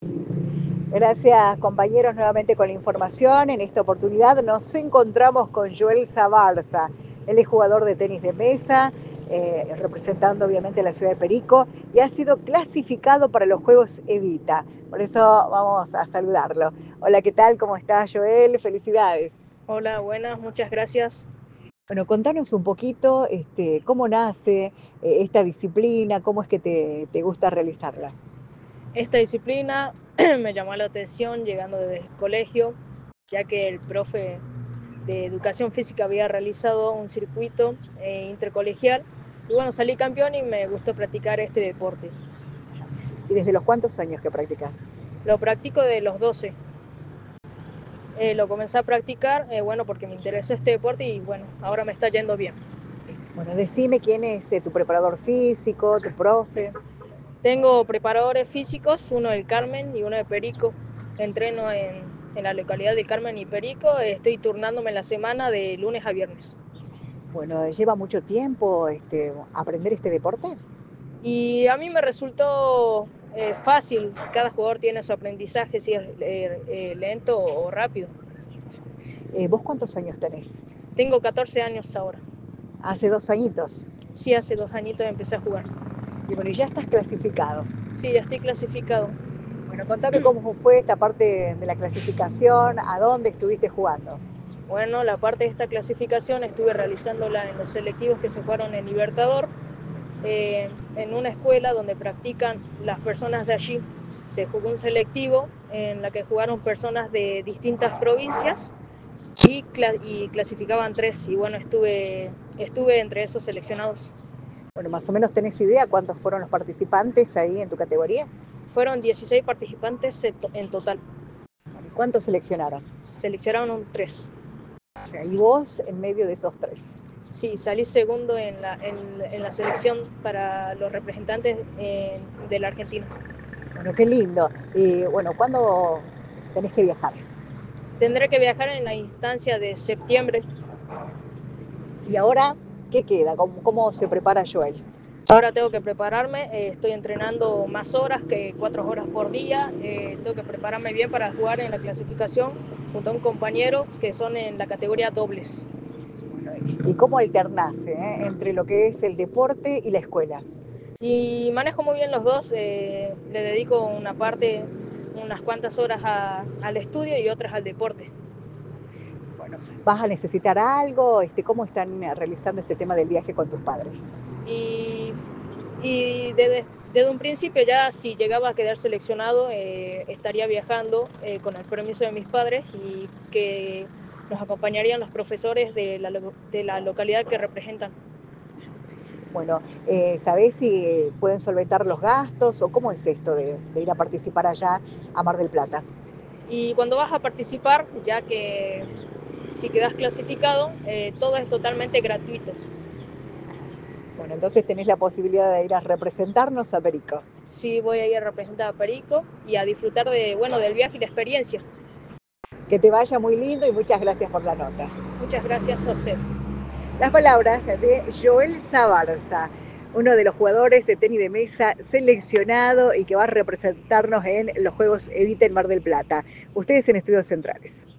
Gracias, compañeros, nuevamente con la información. En esta oportunidad nos encontramos con Joel Zabarza. Él es jugador de tenis de mesa, representando obviamente a la ciudad de Perico, y ha sido clasificado para los Juegos Evita. Por eso vamos a saludarlo. Hola, ¿qué tal? ¿Cómo estás, Joel? Felicidades. Hola, buenas, muchas gracias. Bueno, contanos un poquito cómo nace esta disciplina, cómo es que te gusta realizarla. Esta disciplina me llamó la atención llegando desde el colegio, ya que el profe de educación física había realizado un circuito intercolegial y bueno, salí campeón y me gustó practicar este deporte. ¿Y desde los cuántos años que practicas? Lo practico de los 12. Lo comencé a practicar, bueno, porque me interesó este deporte y bueno, ahora me está yendo bien. Bueno, decime quién es tu preparador físico, tu profe. Tengo preparadores físicos, uno del Carmen y uno de Perico. Entreno en la localidad de Carmen y Perico. Estoy turnándome en la semana de lunes a viernes. Bueno, lleva mucho tiempo aprender este deporte. Y a mí me resultó fácil. Cada jugador tiene su aprendizaje, si es lento o rápido. ¿Vos cuántos años tenés? Tengo 14 años ahora. Hace 2 añitos. Sí, hace 2 añitos empecé a jugar. Y bueno, y ya estás clasificado. Sí, ya estoy clasificado. Bueno, contame cómo fue esta parte de la clasificación, a dónde estuviste jugando. Bueno, la parte de esta clasificación estuve realizándola en los selectivos que se jugaron en Libertador, en una escuela donde practican las personas de allí. Se jugó un selectivo en la que jugaron personas de distintas provincias y clasificaban tres. Y bueno, estuve entre esos seleccionados. Bueno, más o menos tenés idea cuántos fueron los participantes ahí en tu categoría. Fueron 16 participantes en total. Bueno, ¿y cuántos seleccionaron? Seleccionaron tres. O sea, y vos en medio de esos tres. Sí, salí segundo en la selección para los representantes de la Argentina. Bueno, qué lindo. Y bueno, ¿cuándo tenés que viajar? Tendré que viajar en la instancia de septiembre. Y ahora, ¿qué queda? ¿Cómo se prepara Joel? Ahora tengo que prepararme, estoy entrenando más horas que 4 horas por día, tengo que prepararme bien para jugar en la clasificación junto a un compañero que son en la categoría dobles. Bueno, ¿y cómo alternás entre lo que es el deporte y la escuela? Y manejo muy bien los dos, le dedico una parte, unas cuantas horas al estudio y otras al deporte. Bueno, ¿vas a necesitar algo? ¿Cómo están realizando este tema del viaje con tus padres? Y, y desde un principio ya si llegaba a quedar seleccionado estaría viajando con el permiso de mis padres y que nos acompañarían los profesores de la localidad que representan. Bueno, ¿sabés si pueden solventar los gastos o cómo es esto de ir a participar allá a Mar del Plata? Y cuando vas a participar, ya que si quedas clasificado, todo es totalmente gratuito. Bueno, entonces tenés la posibilidad de ir a representarnos a Perico. Sí, voy a ir a representar a Perico y a disfrutar de, bueno, del viaje y la experiencia. Que te vaya muy lindo y muchas gracias por la nota. Muchas gracias a usted. Las palabras de Joel Zabarza, uno de los jugadores de tenis de mesa seleccionado y que va a representarnos en los Juegos Evita en Mar del Plata. Ustedes en Estudios Centrales.